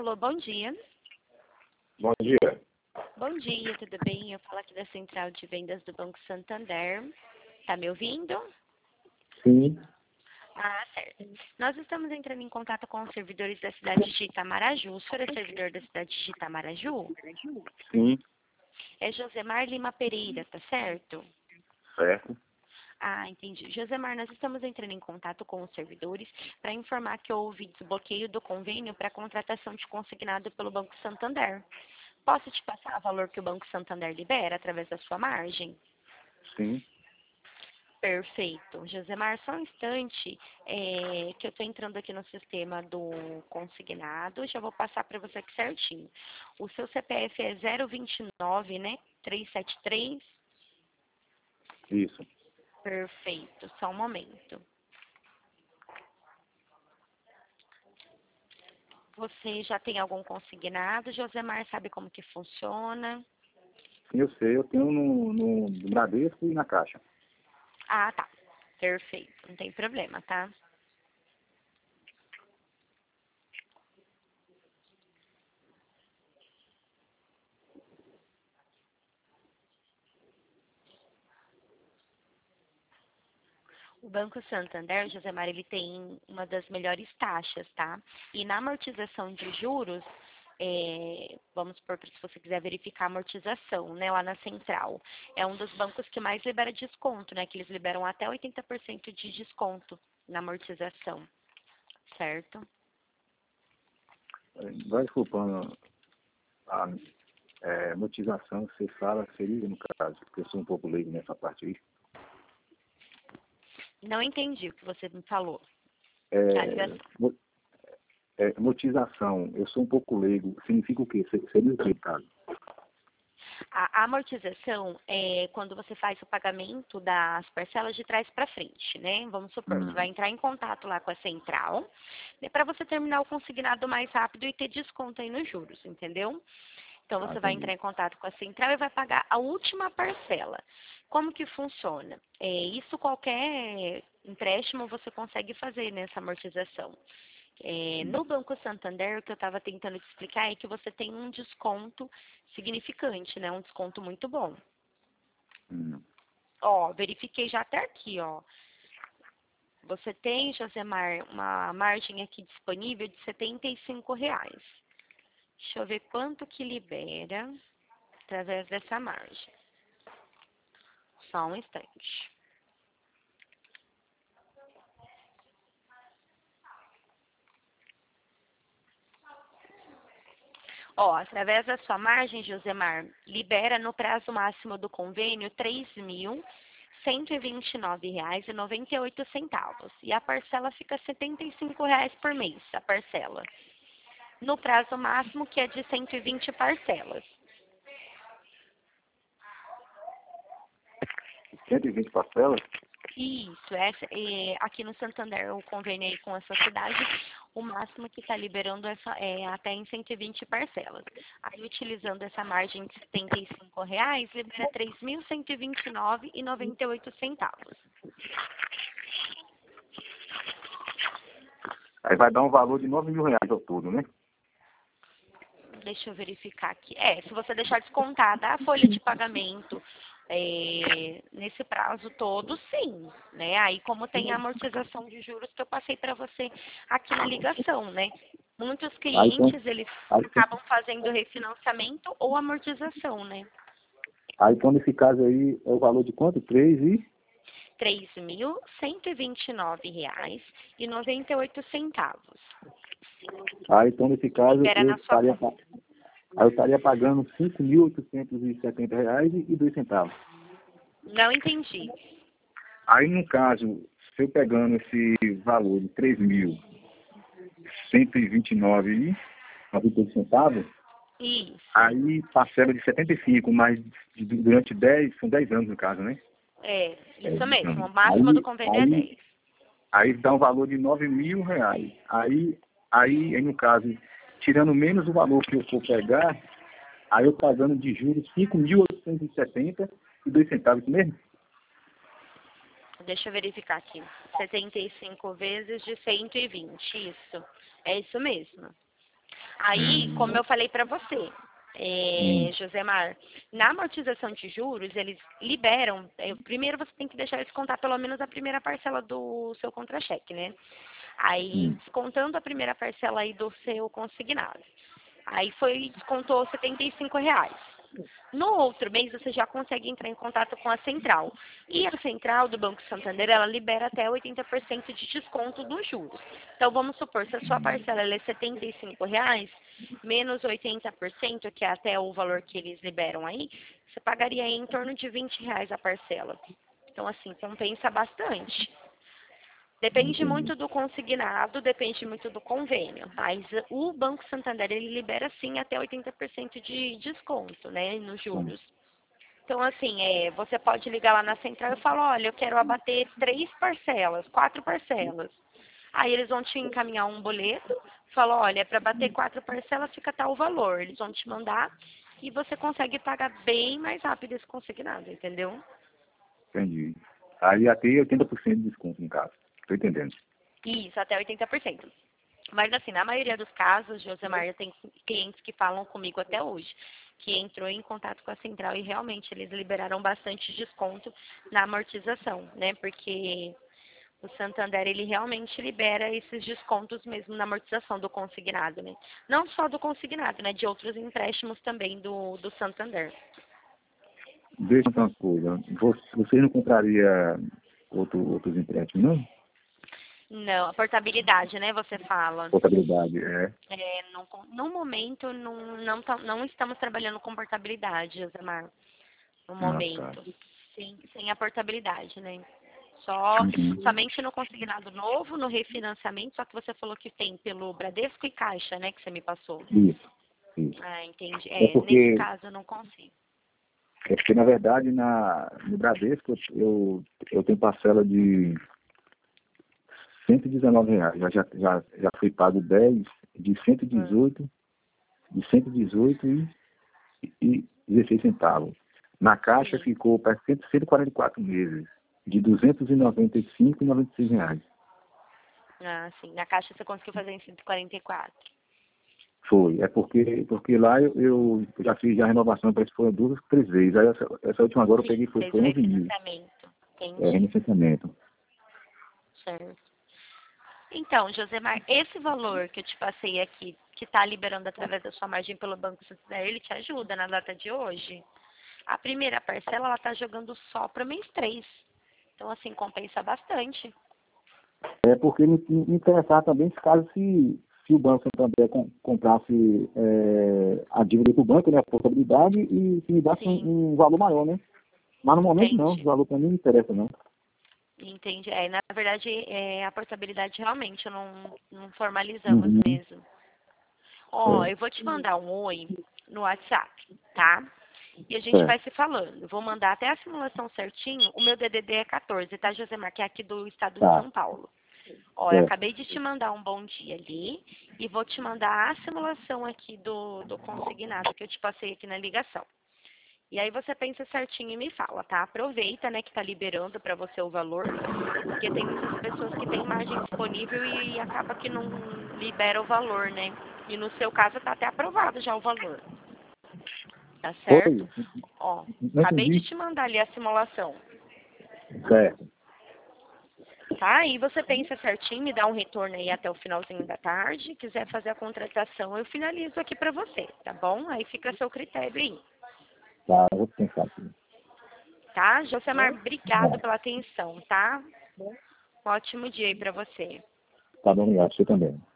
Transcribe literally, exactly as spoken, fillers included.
Alô, bom dia. Bom dia. Bom dia, tudo bem? Eu falo aqui da Central de Vendas do Banco Santander. Tá me ouvindo? Sim, Ah, certo. Nós estamos entrando em contato com os servidores da cidade de Itamaraju. O senhor é servidor da cidade de Itamaraju? sim, É Josemar Lima Pereira, tá certo? certo. Ah, entendi. Josemar, nós estamos entrando em contato com os servidores para informar que houve desbloqueio do convênio para contratação de consignado pelo Banco Santander. Posso te passar o valor que o Banco Santander libera através da sua margem? Sim, Perfeito. Josemar, só um instante, é, que eu estou entrando aqui no sistema do consignado, já vou passar para você aqui certinho. O seu C P F é zero vinte e nove, né? trezentos e setenta e três. isso. Perfeito, só um momento. Você já tem algum consignado, Josemar? Sabe como que funciona? Sim, eu sei, eu tenho no, no, no Bradesco e na Caixa. Ah, tá. Perfeito, não tem problema, tá? O Banco Santander, Josemar, ele tem uma das melhores taxas, tá? E na amortização de juros, é, vamos supor que se você quiser verificar a amortização, né, lá na central, é um dos bancos que mais libera desconto, né? Que eles liberam até oitenta por cento de desconto na amortização, certo? Vai desculpando a é, motivação que você fala, seria no caso, porque eu sou um pouco leigo nessa parte aí. Não entendi o que você me falou. A É, ligação. mo- é, motização, eu sou um pouco leigo, significa o quê? Se- Seria o quê, caso? A amortização é quando você faz o pagamento das parcelas de trás para frente, né? Vamos supor, você vai Hum, entrar em contato lá com a central, né, para você terminar o consignado mais rápido e ter desconto aí nos juros, entendeu? Então ah, você vai entrar entendi. em contato com a central e vai pagar a última parcela. Como que funciona? É, isso qualquer empréstimo você consegue fazer nessa amortização. É, Hum, no Banco Santander, o que eu estava tentando te explicar é que você tem um desconto significante, né? Um desconto muito bom. hum. Ó, verifiquei já até aqui, ó. Você tem, Josemar, uma margem aqui disponível de setenta e cinco reais. Deixa eu ver quanto que libera através dessa margem. Só um instante. Ó, através da sua margem, Josemar, libera no prazo máximo do convênio três mil cento e vinte e nove reais e noventa e oito centavos. E a parcela fica setenta e cinco reais por mês, a parcela. No prazo máximo, que é de cento e vinte parcelas. cento e vinte parcelas? Isso, essa, é, aqui no Santander, o convênio aí com essa cidade, o máximo que está liberando essa, é até em cento e vinte parcelas. Aí, utilizando essa margem de setenta e cinco reais, libera três mil cento e vinte e nove reais e noventa e oito centavos. Aí vai dar um valor de nove mil reais ao todo, né? Deixa eu verificar aqui. É, se você deixar descontada a folha de pagamento é, nesse prazo todo, sim, né? Aí como tem a amortização de juros que eu passei para você aqui na ligação, né? Muitos Aí, então, clientes, eles aí, então, acabam fazendo refinanciamento ou amortização, né? aí, então, nesse caso aí, é o valor de quanto? Três e... três mil cento e vinte e nove reais e noventa e oito centavos. Aí, então, nesse caso, Libera eu na sua estaria, conta. pa- aí eu estaria pagando cinco mil oitocentos e setenta reais e dois centavos. Não entendi. Aí, no caso, se eu pegando esse valor de três mil cento e vinte e nove e noventa e oito centavos, Isso. aí parcela de setenta e cinco, mas de- durante dez, são dez anos no caso, né? É, É, isso mesmo. então, O máximo do aí, convênio é aí, dez. aí dá um valor de nove mil reais. Aí, aí, aí, no caso, tirando menos o valor que eu for pegar, aí eu pagando de juros cinco mil oitocentos e setenta e dois centavos mesmo? Deixa eu verificar aqui. setenta e cinco vezes de cento e vinte, isso. É isso mesmo. Aí, Hum. como eu falei para você, é, Hum. Josemar, na amortização de juros, eles liberam, é, primeiro você tem que deixar eles contar pelo menos a primeira parcela do seu contra-cheque, né? Aí, Hum. descontando a primeira parcela aí do seu consignado. Aí foi, descontou setenta e cinco reais. No outro mês, você já consegue entrar em contato com a central. E a central do Banco Santander, ela libera até oitenta por cento de desconto dos juros. Então, vamos supor, se a sua parcela ela é setenta e cinco reais, menos oitenta por cento, que é até o valor que eles liberam aí, você pagaria em torno de vinte reais a parcela. Então, assim, compensa bastante. Depende Entendi. muito do consignado, depende muito do convênio, mas o Banco Santander, ele libera sim até oitenta por cento de desconto, né, nos Bom, juros. Então, assim, é, você pode ligar lá na central e falar, olha, eu quero abater três parcelas, quatro parcelas. Aí eles vão te encaminhar um boleto, falam, olha, para bater quatro parcelas fica tal valor. Eles vão te mandar e você consegue pagar bem mais rápido esse consignado, entendeu? entendi. Aí até oitenta por cento de desconto, no caso. Estou entendendo. Isso, até oitenta por cento. Mas assim, na maioria dos casos, Josemar, eu tenho clientes que falam comigo até hoje, que entrou em contato com a central e realmente eles liberaram bastante desconto na amortização, né? Porque o Santander, ele realmente libera esses descontos mesmo na amortização do consignado, né? Não só do consignado, né? De outros empréstimos também do, do Santander. Deixa eu falar uma coisa. Você, você não compraria outro, outros empréstimos, não? Não, a portabilidade, né? Você fala. Portabilidade, é. É, no, no momento, não, não, tá- não estamos trabalhando com portabilidade, Josemar. No Ah, tá. momento. Sem, sem a portabilidade, né? Só, Uhum. somente no consignado novo, no refinanciamento, só que você falou que tem pelo Bradesco e Caixa, né? Que você me passou. Isso, isso. Ah, entendi. É É, nesse porque, caso eu não consigo. é porque na verdade, na, no Bradesco, eu, eu tenho parcela de cento e dezenove reais. Já, já, já, já fui pago dez de cento e Hum, dezoito, de cento e dezoito e, e dezesseis centavos. Na Caixa sim. ficou para cento e quarenta e quatro meses, de duzentos e noventa e cinco e noventa e seis reais. Ah, sim. Na Caixa você conseguiu fazer em cento e quarenta e quatro. Foi, é porque, porque lá eu, eu já fiz a renovação, parece que foram duas, três vezes. Aí essa, essa última agora eu Sim, peguei, foi, fez o foi onze mil, refinanciamento. é, Entendi. relicenciamento. Certo. Então, Josemar, esse valor que eu te passei aqui, que está liberando através da sua margem pelo Banco Santander, ele te ajuda na data de hoje? A primeira parcela, ela está jogando só para mês três. Então, assim, compensa bastante. É porque me, me interessar também se caso se, se o Banco Santander com, comprasse é, a dívida para o banco, né, a portabilidade, e se me dasse Sim, um, um valor maior, né? Mas no momento não, o entendi. valor para mim não interessa não. Entendi. É, na verdade, é, a portabilidade realmente não, não formalizamos Uhum. mesmo. Ó, eu Certo, vou te mandar um oi no WhatsApp, tá? E a gente vai certo, se falando. Eu vou mandar até a simulação certinho. O meu D D D é quatorze, tá, Josemar? Que é aqui do estado de tá, São Paulo. Ó, eu certo. acabei de te mandar um bom dia ali e vou te mandar a simulação aqui do, do consignado que eu te passei aqui na ligação. E aí você pensa certinho e me fala, tá? Aproveita, né, que tá liberando para você o valor, porque tem muitas pessoas que têm margem disponível e acaba que não libera o valor, né? E no seu caso tá até aprovado já o valor, tá certo? Oi, Ó, não acabei de entendi. te mandar ali a simulação, Certo, tá? Aí você pensa certinho, me dá um retorno aí até o finalzinho da tarde. Quiser fazer a contratação, eu finalizo aqui para você, tá bom? Aí fica a seu critério aí, tá, eu vou pensar aqui. tá? Josemar, obrigado Tá, pela atenção, tá? Um ótimo dia aí para você. tá bom, obrigado, você também.